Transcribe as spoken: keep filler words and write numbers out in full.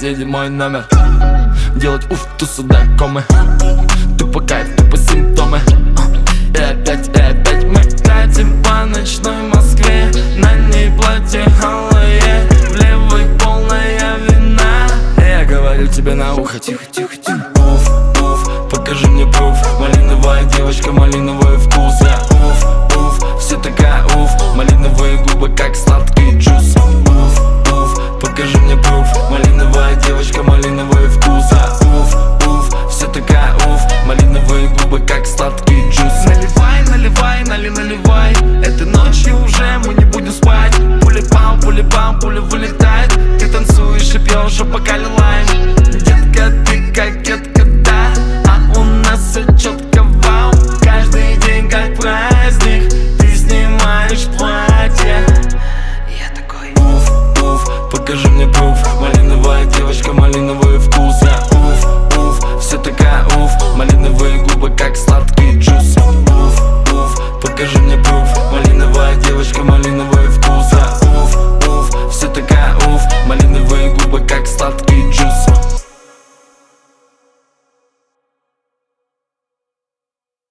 соседи мой номер. Делать уф, тусы до комы. Тупо кайф, тупо симптомы. И опять, и опять мы катим по ночной Москве. На ней платье алое, в левой полная вина. Я говорю тебе на ухо, тихо, тихо, тихо. Уф, уф, покажи мне пруф. Малиновая девочка, малиновый вкус. Я уф, уф, все такая уф. Малиновые губы, как сладкий джус. Уф, уф, покажи мне пруф. Малиновая девочка, малиновый вкус. Я уф, уф, все такая уф. Малиновые губы, как сладкий джус. Наливай, наливай, нали, наливай. Этой ночью уже мы не будем спать. Пули пам, пули пам, пуля вылетает. Ты танцуешь и пьешь, а пока лилаем. Детка, ты кокетка, да. А у нас все четко, вау. Каждый день как праздник. Ты снимаешь платье. Я такой уф, уф, покажи мне пруф. Малиновая девочка, малиновый вкус. Я уф, уф, все такая уф. Малиновые губы, как сладкий джус. Уф, уф, покажи мне пруф. Малиновая девочка, малиновый вкус. Я уф, уф, все такая уф. Малиновые губы, как сладкий джус.